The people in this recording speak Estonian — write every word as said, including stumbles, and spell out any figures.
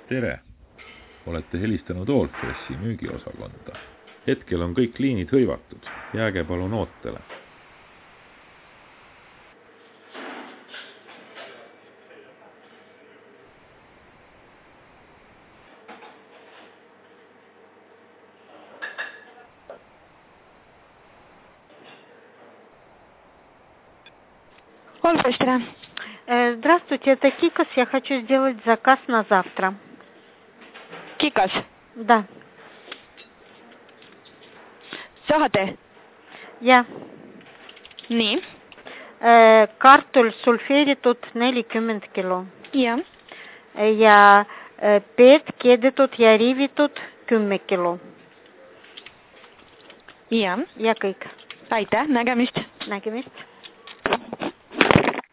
Tere! Olete helistanud Allfressi müügiosakonda. Hetkel on kõik liinid hõivatud. Jääge palun ootele. Allfresh, tere! Здравствуйте, это Кикос. Я хочу сделать заказ на завтра. Kikos? Да. Saade? Ja. Nii? Kartul sulfeeritud nelikümmend kilo. Ja. Ja peed keedetud ja riivitud kümme kilo. Ja. Ja kõik. Aitäh, nägemist. Nägemist.